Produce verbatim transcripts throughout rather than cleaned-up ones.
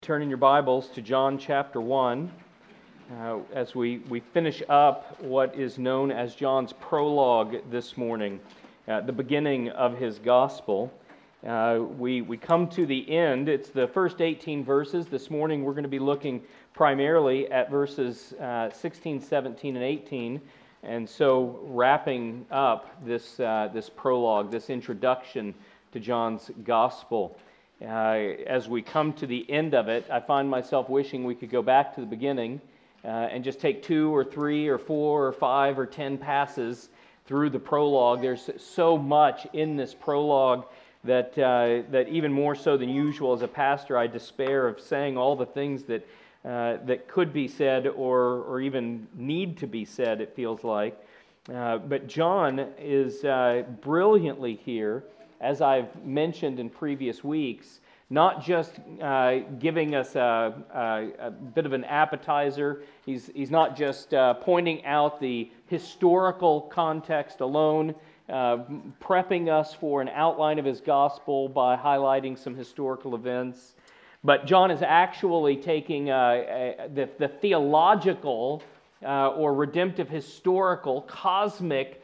Turn in your Bibles to John chapter one uh, as we, we finish up what is known as John's prologue this morning, uh, the beginning of his gospel. Uh, we, we come to the end. It's the first eighteen verses. This morning we're going to be looking primarily at verses uh, sixteen, seventeen, and eighteen. And so wrapping up this, uh, this prologue, this introduction to John's gospel. Uh, as we come to the end of it, I find myself wishing we could go back to the beginning uh, and just take two or three or four or five or ten passes through the prologue. There's so much in this prologue that uh, that even more so than usual as a pastor, I despair of saying all the things that uh, that could be said or or even need to be said, it feels like. Uh, but John is uh, brilliantly here, as I've mentioned in previous weeks, not just uh, giving us a, a, a bit of an appetizer. He's, he's not just uh, pointing out the historical context alone, uh, prepping us for an outline of his gospel by highlighting some historical events. But John is actually taking uh, a, the, the theological uh, or redemptive historical cosmic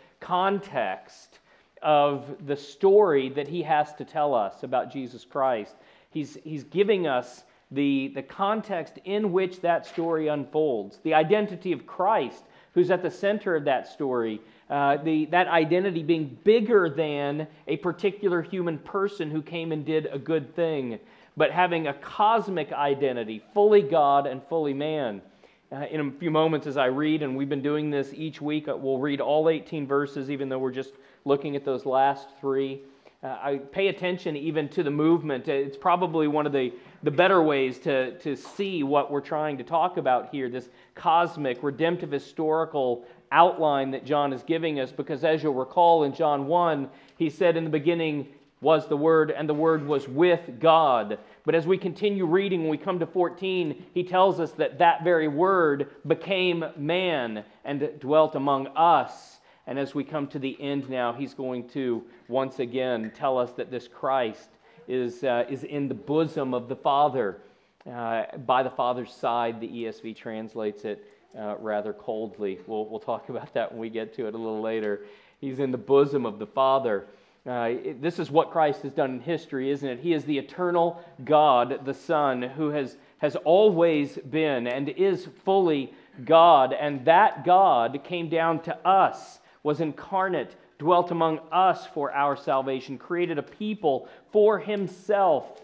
context of the story that he has to tell us about Jesus Christ. He's, he's giving us the, the context in which that story unfolds, the identity of Christ, who's at the center of that story, uh, the, that identity being bigger than a particular human person who came and did a good thing, but having a cosmic identity, fully God and fully man. Uh, in a few moments as I read, and we've been doing this each week, we'll read all eighteen verses, even though we're just looking at those last three. Uh, I pay attention even to the movement. It's probably one of the, the better ways to, to see what we're trying to talk about here, this cosmic, redemptive, historical outline that John is giving us, because as you'll recall in John one, he said in the beginning was the Word, and the Word was with God. But as we continue reading, when we come to fourteen, he tells us that that very Word became man and dwelt among us. And as we come to the end now, he's going to once again tell us that this Christ is, uh, is in the bosom of the Father. Uh, by the Father's side, the E S V translates it uh, rather coldly. We'll, we'll talk about that when we get to it a little later. He's in the bosom of the Father. Uh, it, this is what Christ has done in history, isn't it? He is the eternal God, the Son, who has, has always been and is fully God. And that God came down to us, was incarnate, dwelt among us for our salvation, created a people for himself.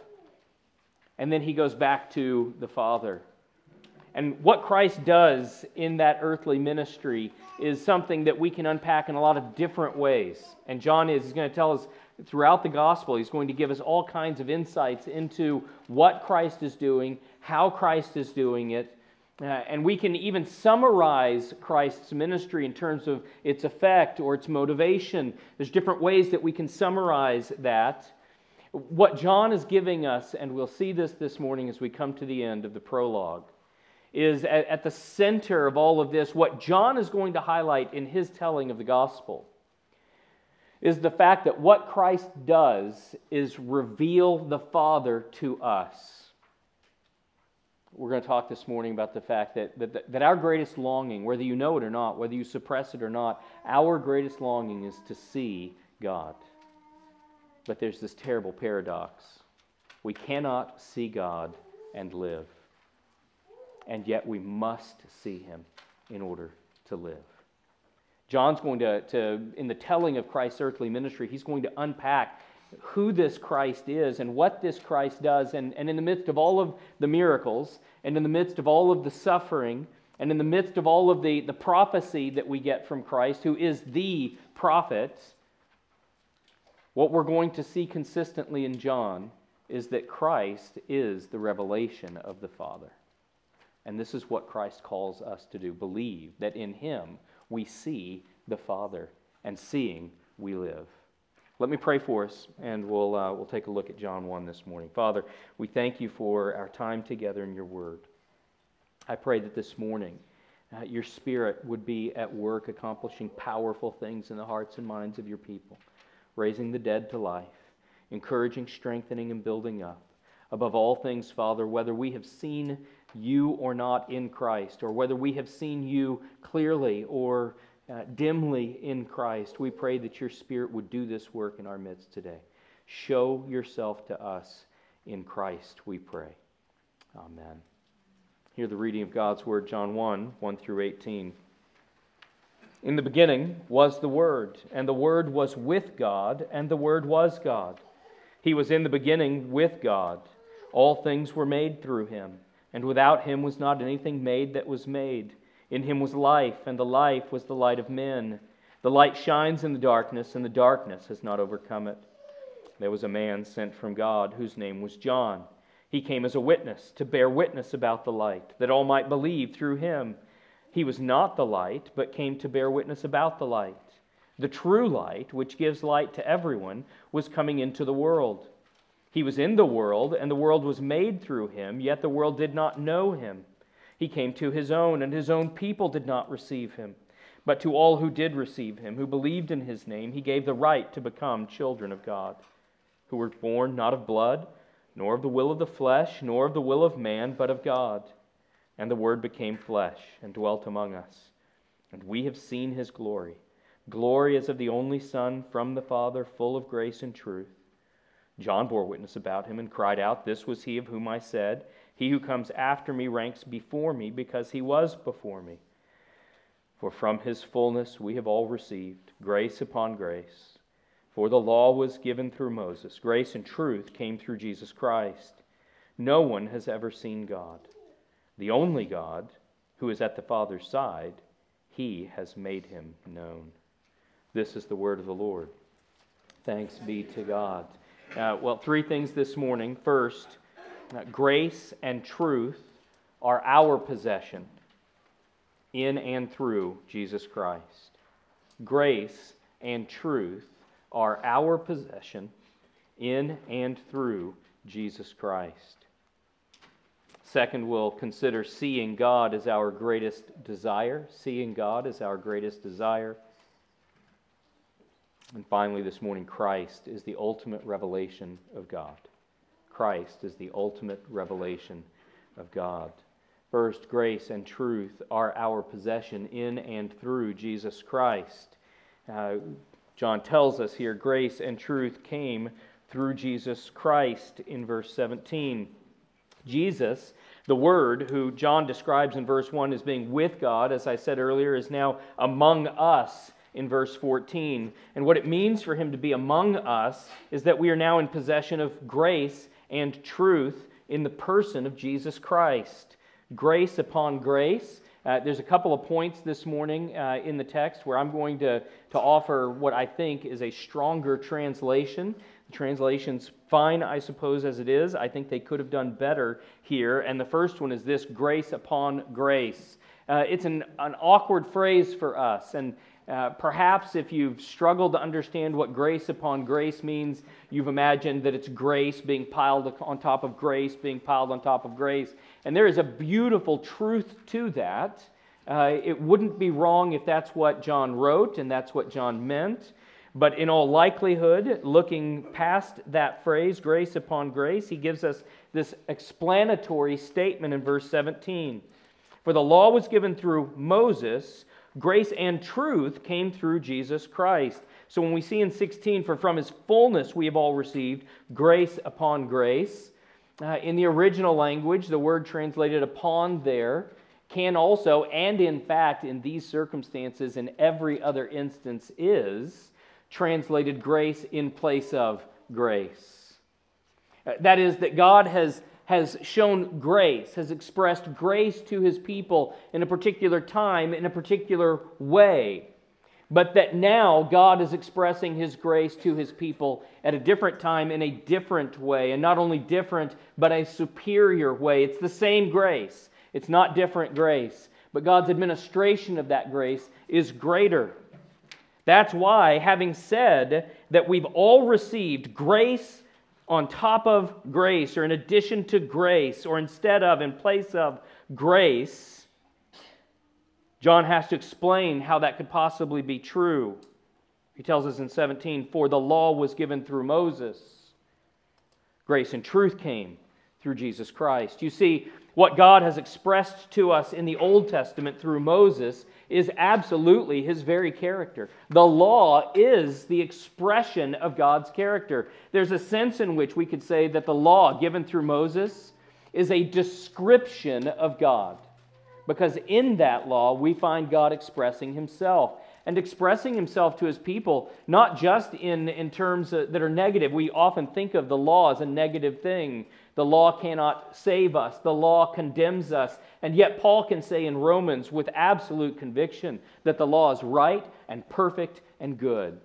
And then he goes back to the Father. And what Christ does in that earthly ministry is something that we can unpack in a lot of different ways. And John is he's going to tell us throughout the gospel, he's going to give us all kinds of insights into what Christ is doing, how Christ is doing it. Uh, and we can even summarize Christ's ministry in terms of its effect or its motivation. There's different ways that we can summarize that. What John is giving us, and we'll see this this morning as we come to the end of the prologue, is at, at the center of all of this, what John is going to highlight in his telling of the gospel is the fact that what Christ does is reveal the Father to us. We're going to talk this morning about the fact that, that, that our greatest longing, whether you know it or not, whether you suppress it or not, our greatest longing is to see God. But there's this terrible paradox. We cannot see God and live. And yet we must see Him in order to live. John's going to, to, in the telling of Christ's earthly ministry, he's going to unpack who this Christ is and what this Christ does. And, and in the midst of all of the miracles, and in the midst of all of the suffering, and in the midst of all of the, the prophecy that we get from Christ, who is the prophet, what we're going to see consistently in John is that Christ is the revelation of the Father. And this is what Christ calls us to do. Believe that in Him we see the Father, and seeing we live. Let me pray for us, and we'll, uh, we'll take a look at John one this morning. Father, we thank you for our time together in your word. I pray that this morning uh, your Spirit would be at work accomplishing powerful things in the hearts and minds of your people, raising the dead to life, encouraging, strengthening, and building up, above all things, Father, whether we have seen you or not in Christ, or whether we have seen you clearly or uh, dimly in Christ, we pray that your Spirit would do this work in our midst today. Show yourself to us in Christ, we pray. Amen. Hear the reading of God's Word, John one, one through eighteen. In the beginning was the Word, and the Word was with God, and the Word was God. He was in the beginning with God. All things were made through him, and without him was not anything made that was made. In him was life, and the life was the light of men. The light shines in the darkness, and the darkness has not overcome it. There was a man sent from God, whose name was John. He came as a witness, to bear witness about the light, that all might believe through him. He was not the light, but came to bear witness about the light. The true light, which gives light to everyone, was coming into the world. He was in the world, and the world was made through him, yet the world did not know him. He came to his own, and his own people did not receive him. But to all who did receive him, who believed in his name, he gave the right to become children of God, who were born not of blood, nor of the will of the flesh, nor of the will of man, but of God. And the Word became flesh and dwelt among us. And we have seen his glory. Glory as of the only Son from the Father, full of grace and truth. John bore witness about him and cried out, "This was he of whom I said, he who comes after me ranks before me, because he was before me." For from his fullness we have all received grace upon grace. For the law was given through Moses. Grace and truth came through Jesus Christ. No one has ever seen God. The only God, who is at the Father's side, he has made him known. This is the word of the Lord. Thanks be to God. Uh, well, three things this morning. First, uh, grace and truth are our possession in and through Jesus Christ. Grace and truth are our possession in and through Jesus Christ. Second, we'll consider seeing God as our greatest desire. Seeing God as our greatest desire. And finally, this morning, Christ is the ultimate revelation of God. Christ is the ultimate revelation of God. First, grace and truth are our possession in and through Jesus Christ. Uh, John tells us here, grace and truth came through Jesus Christ in verse seventeen. Jesus, the Word, who John describes in verse one as being with God, as I said earlier, is now among us in verse fourteen. And what it means for him to be among us is that we are now in possession of grace and truth in the person of Jesus Christ. Grace upon grace. Uh, there's a couple of points this morning uh, in the text where I'm going to, to offer what I think is a stronger translation. The translation's fine, I suppose, as it is. I think they could have done better here. And the first one is this: grace upon grace. Uh, it's an, an awkward phrase for us, and Uh, perhaps if you've struggled to understand what grace upon grace means, you've imagined that it's grace being piled on top of grace, being piled on top of grace. And there is a beautiful truth to that. Uh, it wouldn't be wrong if that's what John wrote and that's what John meant. But in all likelihood, looking past that phrase, grace upon grace, he gives us this explanatory statement in verse seventeen. For the law was given through Moses, grace and truth came through Jesus Christ. So when we see in sixteen, for from his fullness we have all received grace upon grace. Uh, in the original language, the word translated upon there can also, and in fact in these circumstances, in every other instance is, translated grace in place of grace. Uh, that is, that God has has shown grace, has expressed grace to his people in a particular time, in a particular way. But that now God is expressing his grace to his people at a different time in a different way. And not only different, but a superior way. It's the same grace. It's not different grace. But God's administration of that grace is greater. That's why, having said that we've all received grace on top of grace, or in addition to grace, or instead of, in place of grace, John has to explain how that could possibly be true. He tells us in seventeen, for the law was given through Moses. Grace and truth came through Jesus Christ. You see, what God has expressed to us in the Old Testament through Moses is absolutely His very character. The law is the expression of God's character. There's a sense in which we could say that the law given through Moses is a description of God, because in that law we find God expressing Himself, and expressing Himself to His people, not just in, in terms that are negative. We often think of the law as a negative thing. The law cannot save us. The law condemns us. And yet Paul can say in Romans with absolute conviction that the law is right and perfect and good.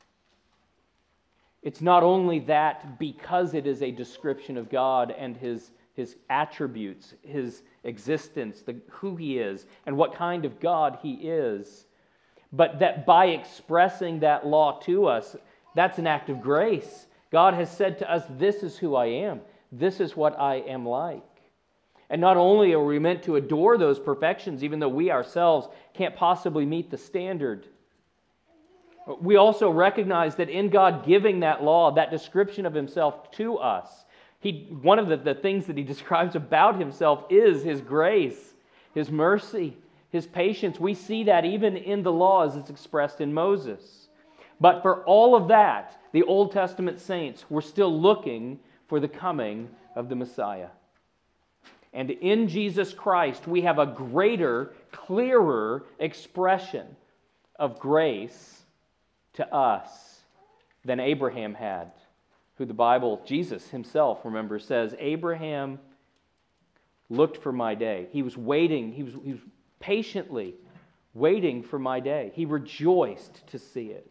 It's not only that because it is a description of God and His, His attributes, His existence, the, who He is, and what kind of God He is, but that by expressing that law to us, that's an act of grace. God has said to us, this is who I am. This is what I am like. And not only are we meant to adore those perfections, even though we ourselves can't possibly meet the standard, we also recognize that in God giving that law, that description of Himself to us, He, one of the, the things that He describes about Himself is His grace, His mercy, His patience. We see that even in the law as it's expressed in Moses. But for all of that, the Old Testament saints were still looking for the coming of the Messiah. And in Jesus Christ, we have a greater, clearer expression of grace to us than Abraham had, who the Bible, Jesus Himself, remember, says, Abraham looked for my day. He was waiting, he was, he was patiently waiting for my day. He rejoiced to see it.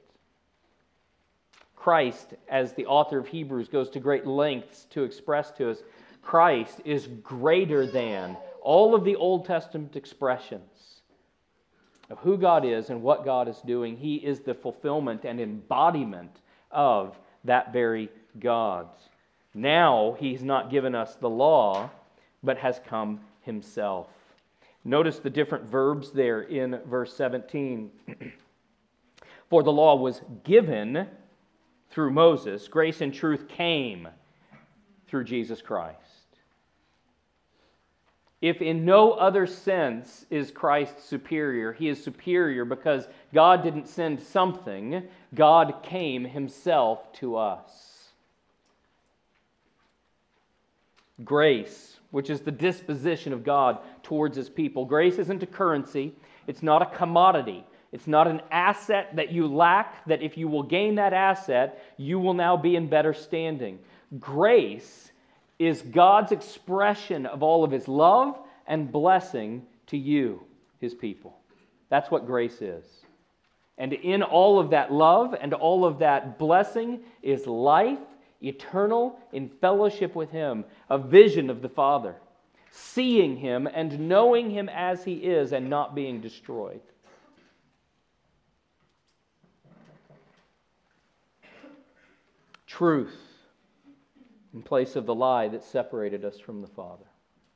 Christ, as the author of Hebrews goes to great lengths to express to us, Christ is greater than all of the Old Testament expressions of who God is and what God is doing. He is the fulfillment and embodiment of that very God. Now He's not given us the law, but has come Himself. Notice the different verbs there in verse seventeen. For the law was given through Moses, grace and truth came through Jesus Christ. If in no other sense is Christ superior, He is superior because God didn't send something, God came Himself to us. Grace, which is the disposition of God towards His people. Grace isn't a currency, it's not a commodity. It's not an asset that you lack, that if you will gain that asset, you will now be in better standing. Grace is God's expression of all of His love and blessing to you, His people. That's what grace is. And in all of that love and all of that blessing is life, eternal, in fellowship with Him, a vision of the Father, seeing Him and knowing Him as He is and not being destroyed. Truth in place of the lie that separated us from the Father.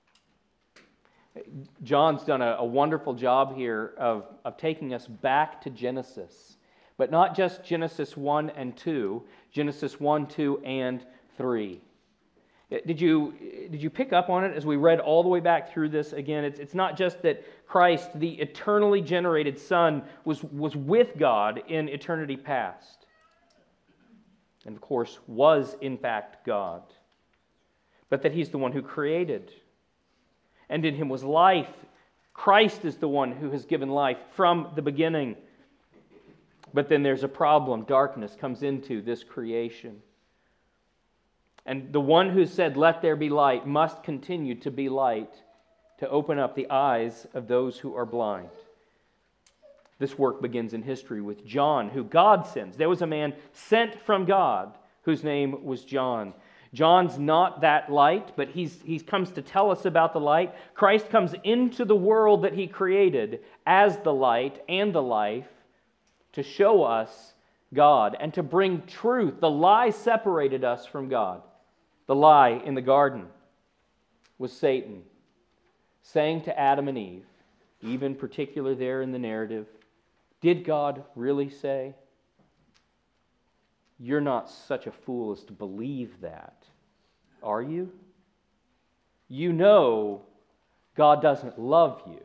John's done a, a wonderful job here of, of taking us back to Genesis, but not just Genesis one and two, Genesis one, two, and three. Did you, did you pick up on it as we read all the way back through this again? It's, it's not just that Christ, the eternally generated Son, was, was with God in eternity past, and of course was in fact God, but that He's the one who created, and in Him was life. Christ is the one who has given life from the beginning. But then there's a problem. Darkness comes into this creation. And the one who said, "Let there be light," must continue to be light, to open up the eyes of those who are blind. This work begins in history with John, who God sends. There was a man sent from God whose name was John. John's not that light, but he's, he comes to tell us about the light. Christ comes into the world that He created as the light and the life to show us God and to bring truth. The lie separated us from God. The lie in the garden was Satan saying to Adam and Eve, Eve in particular there in the narrative, did God really say? You're not such a fool as to believe that, are you? you know God doesn't love you.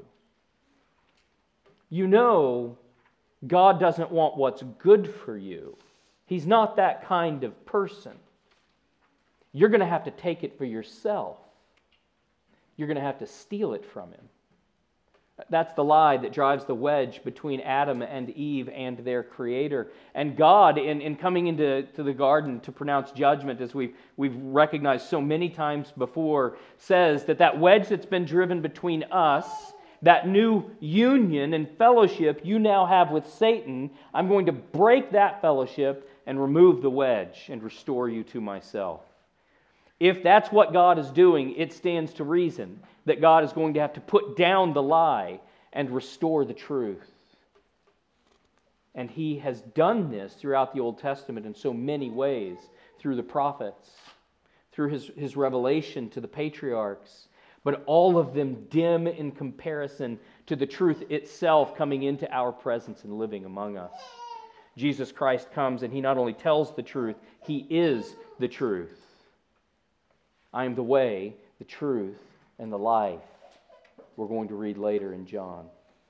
You know God doesn't want what's good for you. He's not that kind of person. You're going to have to take it for yourself. You're going to have to steal it from Him. That's the lie that drives the wedge between Adam and Eve and their Creator. And God, in, in coming into to the garden to pronounce judgment, as we've, we've recognized so many times before, says that that wedge that's been driven between us, that new union and fellowship you now have with Satan, I'm going to break that fellowship and remove the wedge and restore you to myself. If that's what God is doing, it stands to reason that God is going to have to put down the lie and restore the truth. And He has done this throughout the Old Testament in so many ways, through the prophets, through His, his revelation to the patriarchs, but all of them dim in comparison to the truth itself coming into our presence and living among us. Jesus Christ comes and He not only tells the truth, He is the truth. I am the way, the truth, and the life. We're going to read later in John.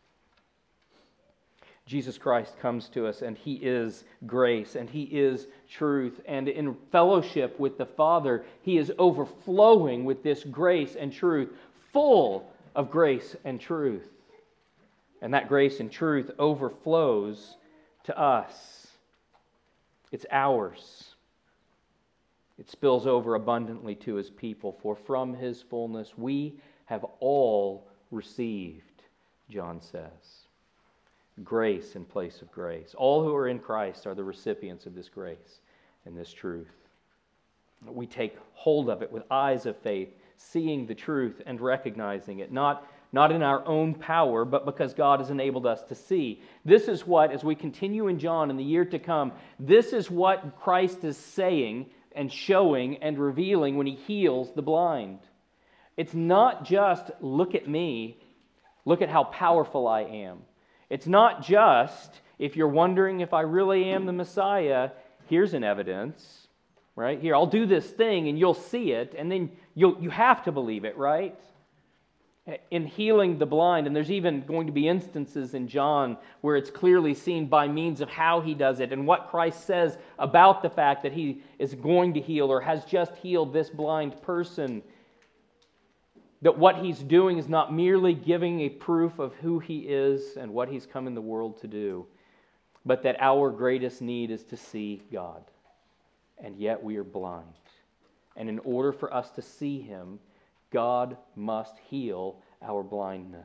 Jesus Christ comes to us and He is grace and He is truth. And in fellowship with the Father, He is overflowing with this grace and truth, full of grace and truth. And that grace and truth overflows to us. It's ours. It spills over abundantly to His people, for from His fullness we have all received, John says. Grace in place of grace. All who are in Christ are the recipients of this grace and this truth. We take hold of it with eyes of faith, seeing the truth and recognizing it, not, not in our own power, but because God has enabled us to see. This is what, as we continue in John in the year to come, this is what Christ is saying and showing and revealing when He heals the blind. It's not just, look at me, look at how powerful I am. It's not just, if you're wondering if I really am the Messiah, here's an evidence, right? Here, I'll do this thing and you'll see it, and then you'll, you have to believe it, right? In healing the blind, and there's even going to be instances in John where it's clearly seen by means of how He does it and what Christ says about the fact that He is going to heal or has just healed this blind person. That what He's doing is not merely giving a proof of who He is and what He's come in the world to do, but that our greatest need is to see God. And yet we are blind. And in order for us to see Him, God must heal our blindness.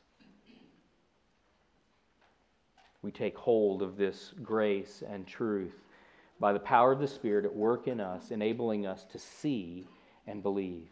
We take hold of this grace and truth by the power of the Spirit at work in us, enabling us to see and believe.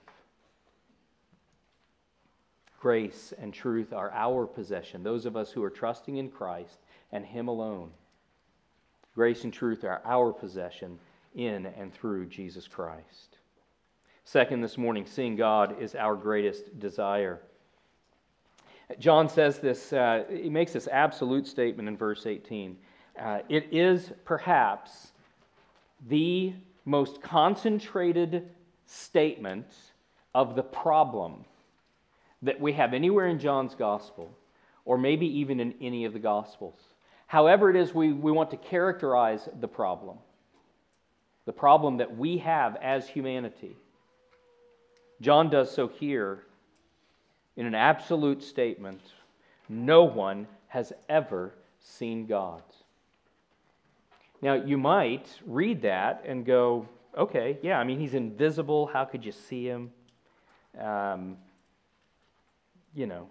Grace and truth are our possession, those of us who are trusting in Christ and Him alone. Grace and truth are our possession in and through Jesus Christ. Second, this morning, seeing God is our greatest desire. John says this, uh, he makes this absolute statement in verse eighteen. Uh, it is perhaps the most concentrated statement of the problem that we have anywhere in John's Gospel, or maybe even in any of the Gospels. However it is we, we want to characterize the problem, the problem that we have as humanity. John does so here in an absolute statement. No one has ever seen God. Now, you might read that and go, okay, yeah, I mean, He's invisible. How could you see Him? Um, you know,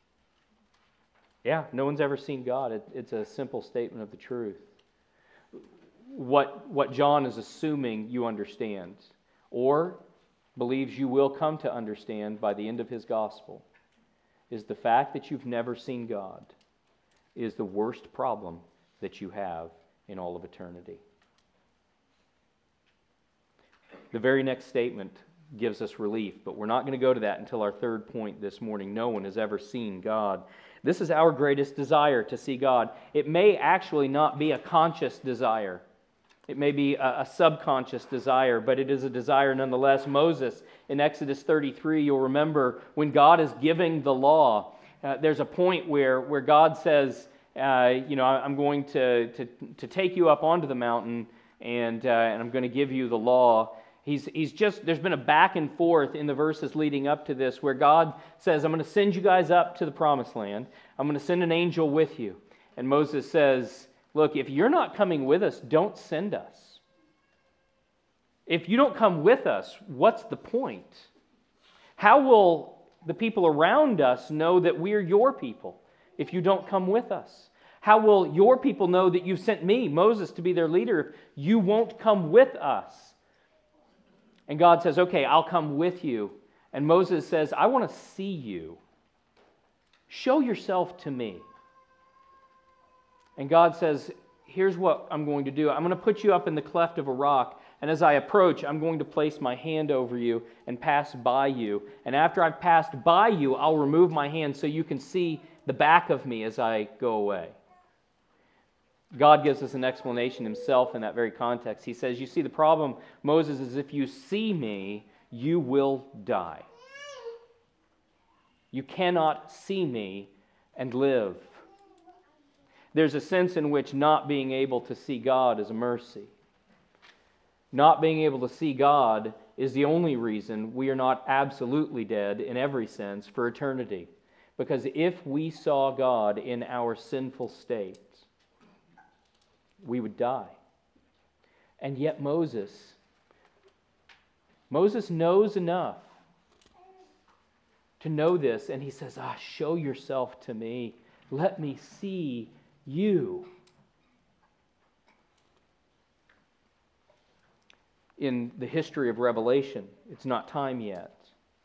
yeah, no one's ever seen God. It, it's a simple statement of the truth. What, what John is assuming you understand, or believes you will come to understand by the end of his gospel, is the fact that you've never seen God is the worst problem that you have in all of eternity. The very next statement gives us relief, but we're not going to go to that until our third point this morning. No one has ever seen God. This is our greatest desire, to see God. It may actually not be a conscious desire. It may be a, a subconscious desire, but it is a desire nonetheless. Moses, in Exodus thirty-three, you'll remember when God is giving the law, uh, there's a point where, where God says, uh, you know, I'm going to, to, to take you up onto the mountain and, uh, and I'm going to give you the law. He's, he's just, there's been a back and forth in the verses leading up to this where God says, I'm going to send you guys up to the promised land. I'm going to send an angel with you. And Moses says, look, if you're not coming with us, don't send us. If you don't come with us, what's the point? How will the people around us know that we're your people if you don't come with us? How will your people know that you sent me, Moses, to be their leader if you won't come with us? And God says, okay, I'll come with you. And Moses says, I want to see you. Show yourself to me. And God says, here's what I'm going to do. I'm going to put you up in the cleft of a rock, and as I approach, I'm going to place my hand over you and pass by you. And after I've passed by you, I'll remove my hand so you can see the back of me as I go away. God gives us an explanation himself in that very context. He says, you see, the problem, Moses, is if you see me, you will die. You cannot see me and live. There's a sense in which not being able to see God is a mercy. Not being able to see God is the only reason we are not absolutely dead in every sense for eternity. Because if we saw God in our sinful state, we would die. And yet Moses, Moses knows enough to know this, and he says, ah, show yourself to me. Let me see you. In the history of Revelation, it's not time yet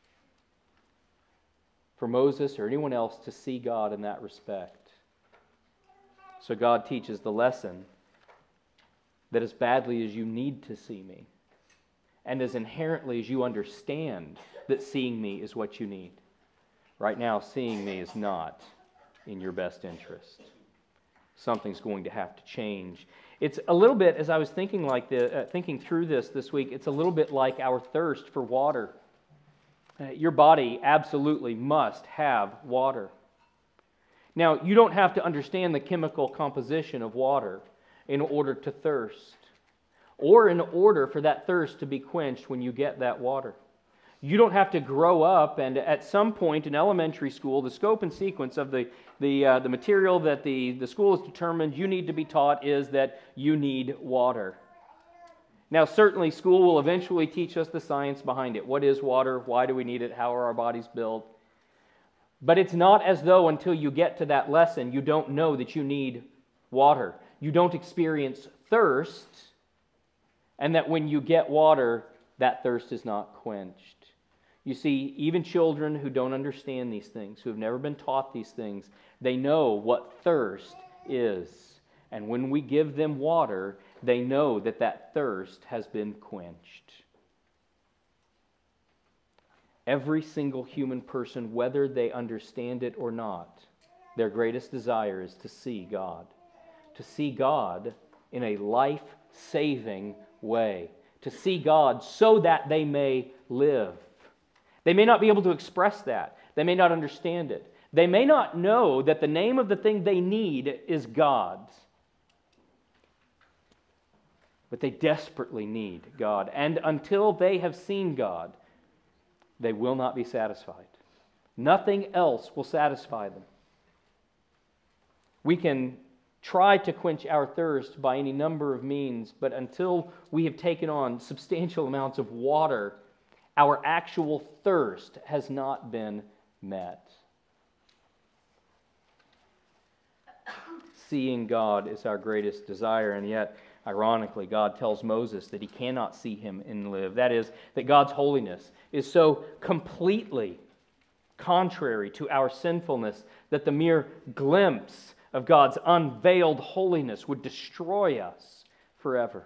for Moses or anyone else to see God in that respect. So God teaches the lesson that as badly as you need to see me, and as inherently as you understand that seeing me is what you need, right now seeing me is not in your best interest. Something's going to have to change. It's a little bit, as I was thinking like the, uh, thinking through this this week, it's a little bit like our thirst for water. Uh, your body absolutely must have water. Now, you don't have to understand the chemical composition of water in order to thirst, or in order for that thirst to be quenched when you get that water. You don't have to grow up and at some point in elementary school, the scope and sequence of the, the, uh, the material that the, the school has determined you need to be taught is that you need water. Now, certainly school will eventually teach us the science behind it. What is water? Why do we need it? How are our bodies built? But it's not as though until you get to that lesson, you don't know that you need water. You don't experience thirst, and that when you get water, that thirst is not quenched. You see, even children who don't understand these things, who have never been taught these things, they know what thirst is. And when we give them water, they know that that thirst has been quenched. Every single human person, whether they understand it or not, their greatest desire is to see God. To see God in a life-saving way. To see God so that they may live. They may not be able to express that. They may not understand it. They may not know that the name of the thing they need is God. But they desperately need God. And until they have seen God, they will not be satisfied. Nothing else will satisfy them. We can try to quench our thirst by any number of means, but until we have taken on substantial amounts of water, our actual thirst has not been met. Seeing God is our greatest desire, and yet, ironically, God tells Moses that he cannot see him and live. That is, that God's holiness is so completely contrary to our sinfulness that the mere glimpse of God's unveiled holiness would destroy us forever.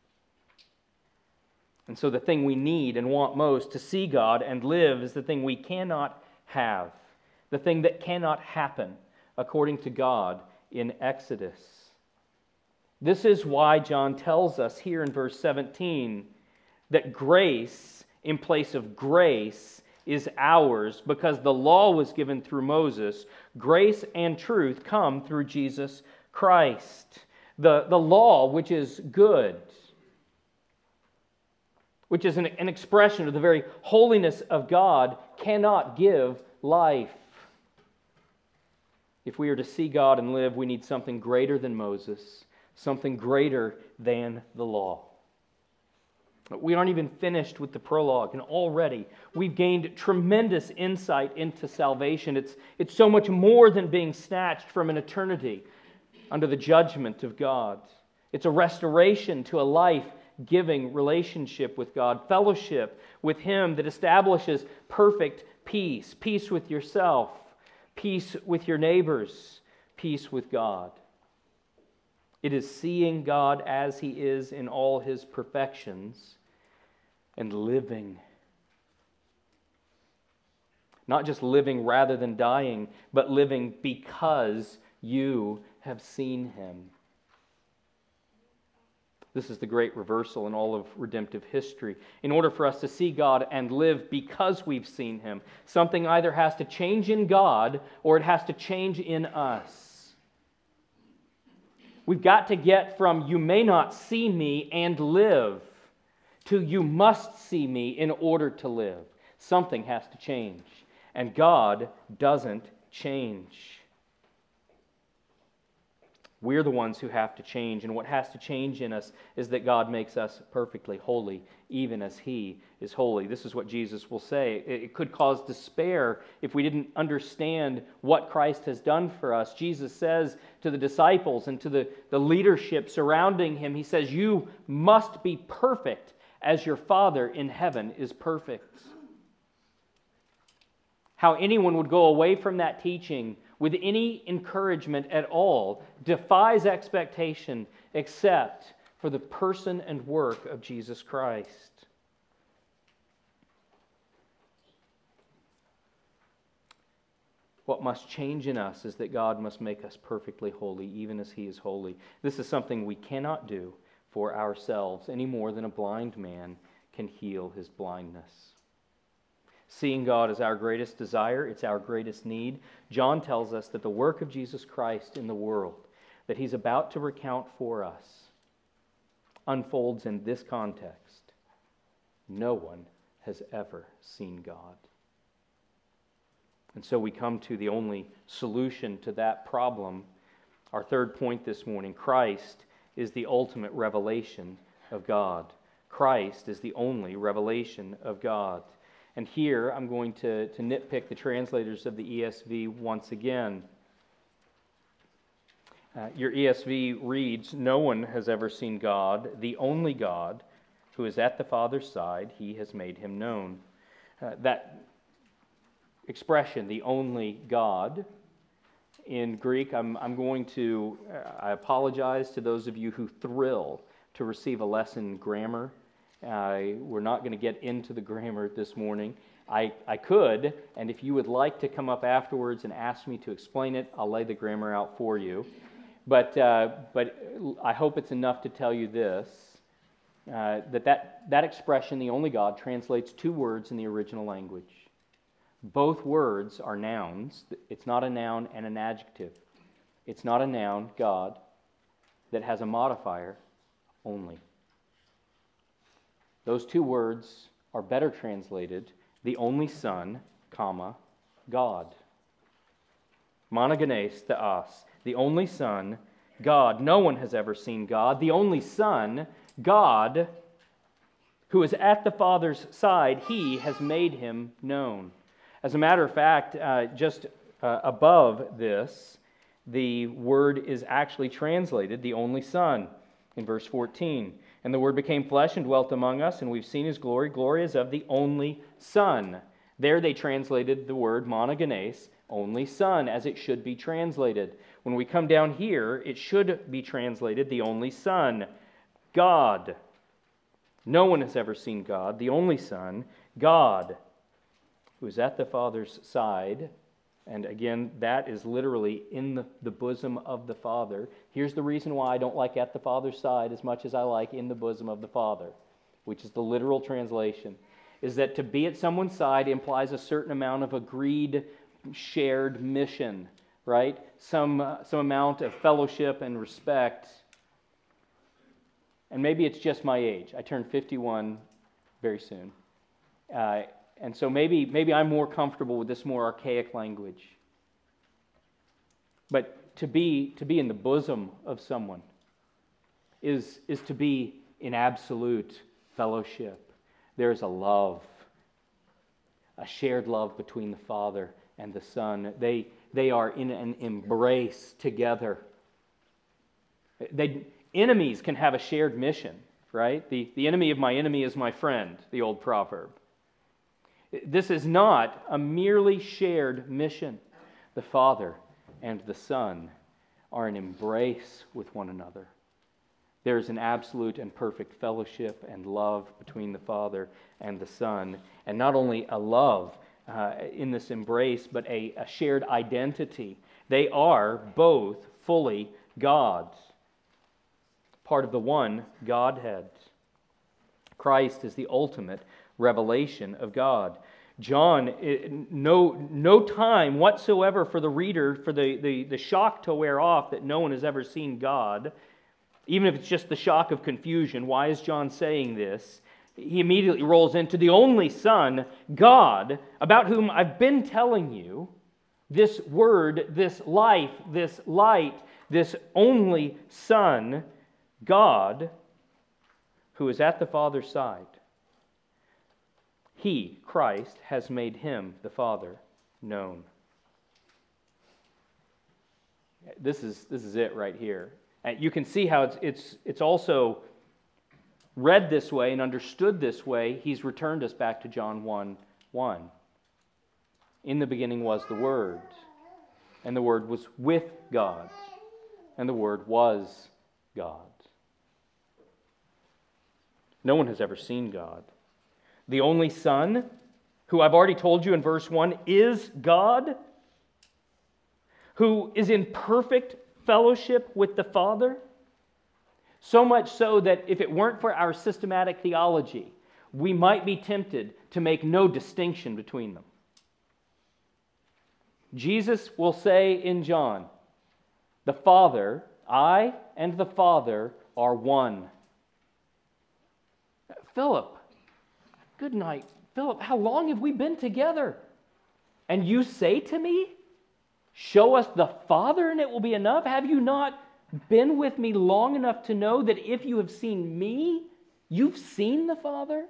And so the thing we need and want most to see God and live is the thing we cannot have, the thing that cannot happen according to God in Exodus. This is why John tells us here in verse seventeen that grace in place of grace is ours, because the law was given through Moses. Grace and truth come through Jesus Christ. The, the law, which is good, which is an, an expression of the very holiness of God, cannot give life. If we are to see God and live, we need something greater than Moses, something greater than the law. We aren't even finished with the prologue, and already we've gained tremendous insight into salvation. It's, it's so much more than being snatched from an eternity under the judgment of God. It's a restoration to a life-giving relationship with God, fellowship with Him that establishes perfect peace, peace with yourself, peace with your neighbors, peace with God. It is seeing God as He is in all His perfections and living. Not just living rather than dying, but living because you have seen Him. This is the great reversal in all of redemptive history. In order for us to see God and live because we've seen Him, something either has to change in God or it has to change in us. We've got to get from "you may not see me and live" to "you must see me in order to live." Something has to change. And God doesn't change. We're the ones who have to change, and what has to change in us is that God makes us perfectly holy, even as He is holy. This is what Jesus will say. It could cause despair if we didn't understand what Christ has done for us. Jesus says to the disciples and to the, the leadership surrounding Him, He says, "You must be perfect as your Father in heaven is perfect." How anyone would go away from that teaching with any encouragement at all defies expectation except for the person and work of Jesus Christ. What must change in us is that God must make us perfectly holy, even as He is holy. This is something we cannot do for ourselves any more than a blind man can heal his blindness. Seeing God is our greatest desire, it's our greatest need. John tells us that the work of Jesus Christ in the world that He's about to recount for us unfolds in this context. No one has ever seen God. And so we come to the only solution to that problem. Our third point this morning: Christ is the ultimate revelation of God. Christ is the only revelation of God. And here I'm going to, to nitpick the translators of the E S V once again. Uh, your E S V reads, "No one has ever seen God, the only God, who is at the Father's side, He has made Him known." Uh, that expression, "the only God," in Greek, I'm, I'm going to, uh, I apologize to those of you who thrill to receive a lesson in grammar. Uh, we're not going to get into the grammar this morning. I, I could, and if you would like to come up afterwards and ask me to explain it, I'll lay the grammar out for you. But uh, but I hope it's enough to tell you this, uh, that, that that expression, "the only God," translates two words in the original language. Both words are nouns. It's not a noun and an adjective. It's not a noun, God, that has a modifier, only. Those two words are better translated, "the only Son, comma, God." Monogenes theos, the only Son, God. No one has ever seen God. The only Son, God, who is at the Father's side, He has made Him known. As a matter of fact, uh, just uh, above this, the word is actually translated, "the only Son," in verse fourteen. "And the Word became flesh and dwelt among us, and we've seen His glory. Glory is of the only Son." There they translated the word monogenes, only Son, as it should be translated. When we come down here, it should be translated the only Son, God. No one has ever seen God, the only Son, God, who is at the Father's side, And again, that is literally in the, the bosom of the Father. Here's the reason why I don't like at the Father's side as much as I like in the bosom of the Father, which is the literal translation, is that to be at someone's side implies a certain amount of agreed, shared mission, right? Some, uh, some amount of fellowship and respect. And maybe it's just my age. I turn fifty-one very soon. Uh, and so maybe, maybe I'm more comfortable with this more archaic language. But to be, to be in the bosom of someone is, is to be in absolute fellowship. There's a love, a shared love between the Father and the Son. They, they are in an embrace together. They, enemies can have a shared mission, right? The, the enemy of my enemy is my friend, the old proverb. This is not a merely shared mission. The Father and the Son are in embrace with one another. There is an absolute and perfect fellowship and love between the Father and the Son. And not only a love uh, in this embrace, but a, a shared identity. They are both fully God's, part of the one Godhead. Christ is the ultimate revelation of God. John, no, no time whatsoever for the reader, for the, the, the shock to wear off that no one has ever seen God, even if it's just the shock of confusion. Why is John saying this? He immediately rolls into the only Son, God, about whom I've been telling you, this Word, this life, this light, this only Son, God, who is at the Father's side. He, Christ, has made him, the Father, known. This is, this is it right here. And you can see how it's, it's, it's also read this way and understood this way. He's returned us back to John one one. In the beginning was the Word, and the Word was with God, and the Word was God. No one has ever seen God. The only Son, who I've already told you in verse one, is God, who is in perfect fellowship with the Father, so much so that if it weren't for our systematic theology, we might be tempted to make no distinction between them. Jesus will say in John, the Father, I and the Father are one. Philip, good night. Philip, how long have we been together? And you say to me, show us the Father and it will be enough? Have you not been with me long enough to know that if you have seen me, you've seen the Father?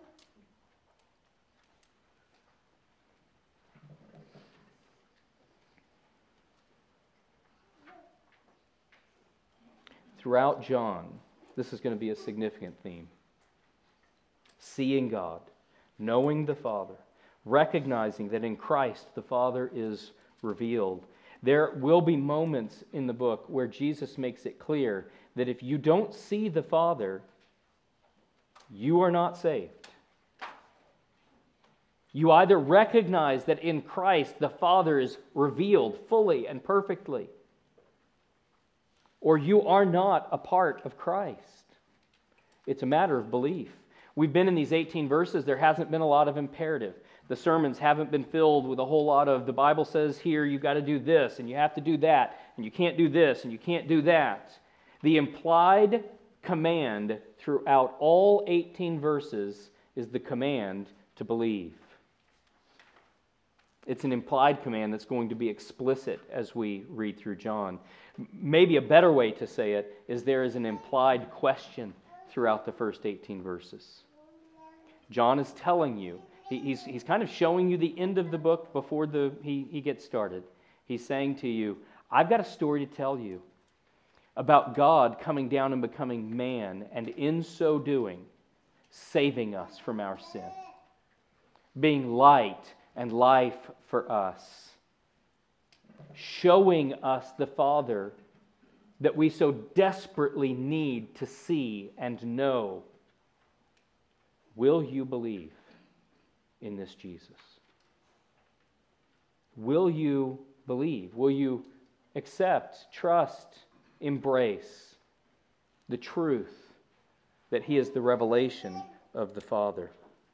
Throughout John, this is going to be a significant theme. Seeing God, knowing the Father, recognizing that in Christ the Father is revealed. There will be moments in the book where Jesus makes it clear that if you don't see the Father, you are not saved. You either recognize that in Christ the Father is revealed fully and perfectly, or you are not a part of Christ. It's a matter of belief. We've been in these eighteen verses. There hasn't been a lot of imperative. The sermons haven't been filled with a whole lot of, the Bible says here, you've got to do this, and you have to do that, and you can't do this, and you can't do that. The implied command throughout all eighteen verses is the command to believe. It's an implied command that's going to be explicit as we read through John. Maybe a better way to say it is there is an implied question throughout the first eighteen verses. John is telling you, he, he's, he's kind of showing you the end of the book before the, he, he gets started. He's saying to you, I've got a story to tell you about God coming down and becoming man, and in so doing, saving us from our sin, being light and life for us, showing us the Father that we so desperately need to see and know. Will you believe in this Jesus? Will you believe? Will you accept, trust, embrace the truth that He is the revelation of the Father?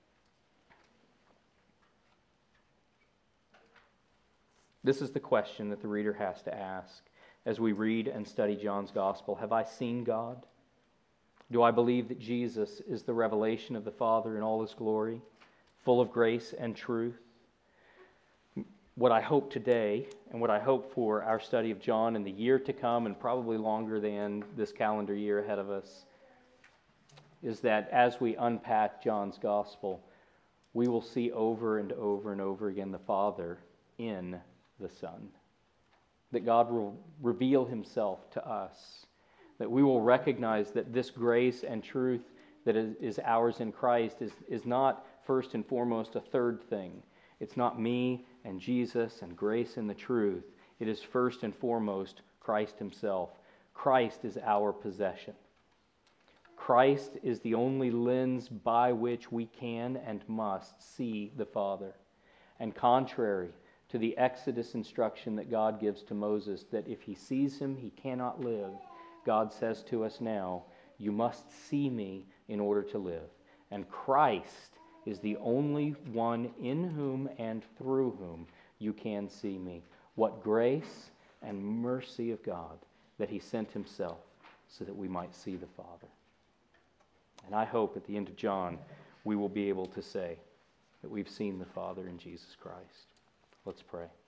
This is the question that the reader has to ask as we read and study John's Gospel. Have I seen God? Do I believe that Jesus is the revelation of the Father in all His glory, full of grace and truth? What I hope today, and what I hope for our study of John in the year to come, and probably longer than this calendar year ahead of us, is that as we unpack John's Gospel, we will see over and over and over again the Father in the Son. That God will reveal Himself to us. That we will recognize that this grace and truth that is, is ours in Christ is, is not first and foremost a third thing. It's not me and Jesus and grace and the truth. It is first and foremost Christ Himself. Christ is our possession. Christ is the only lens by which we can and must see the Father. And contrary to the Exodus instruction that God gives to Moses, that if he sees Him, he cannot live, God says to us now, you must see me in order to live. And Christ is the only one in whom and through whom you can see me. What grace and mercy of God that He sent Himself so that we might see the Father. And I hope at the end of John we will be able to say that we've seen the Father in Jesus Christ. Let's pray.